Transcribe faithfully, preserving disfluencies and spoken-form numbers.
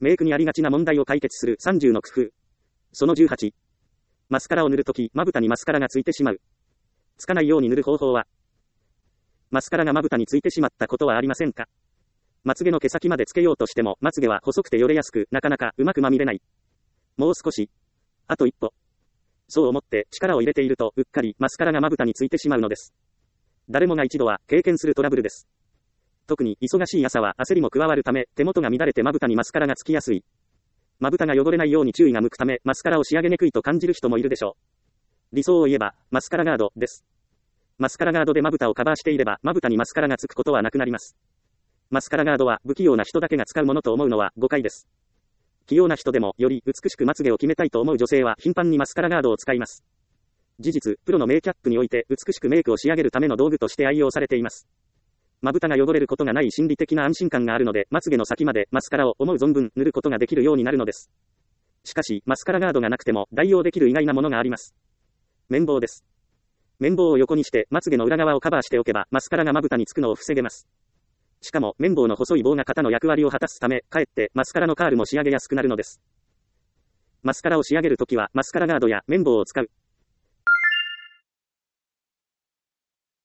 メイクにありがちな問題を解決するさんじゅうの工夫。そのじゅうはち。マスカラを塗るとき、まぶたにマスカラがついてしまう。つかないように塗る方法は、マスカラがまぶたについてしまったことはありませんか？まつげの毛先までつけようとしても、まつげは細くてよれやすく、なかなかうまくまみれない。もう少し。あと一歩。そう思って力を入れていると、うっかりマスカラがまぶたについてしまうのです。誰もが一度は経験するトラブルです。特に忙しい朝は焦りも加わるため、手元が乱れてまぶたにマスカラがつきやすい。まぶたが汚れないように注意が向くため、マスカラを仕上げにくいと感じる人もいるでしょう。理想を言えば、マスカラガードです。マスカラガードでまぶたをカバーしていれば、まぶたにマスカラがつくことはなくなります。マスカラガードは不器用な人だけが使うものと思うのは誤解です。器用な人でもより美しくまつげを決めたいと思う女性は頻繁にマスカラガードを使います。事実、プロのメイキャップにおいて美しくメイクを仕上げるための道具として愛用されています。まぶたが汚れることがない心理的な安心感があるので、まつげの先までマスカラを思う存分塗ることができるようになるのです。しかし、マスカラガードがなくても代用できる意外なものがあります。綿棒です。綿棒を横にしてまつげの裏側をカバーしておけば、マスカラがまぶたにつくのを防げます。しかも、綿棒の細い棒が肩の役割を果たすため、かえってマスカラのカールも仕上げやすくなるのです。マスカラを仕上げるときは、マスカラガードや綿棒を使う。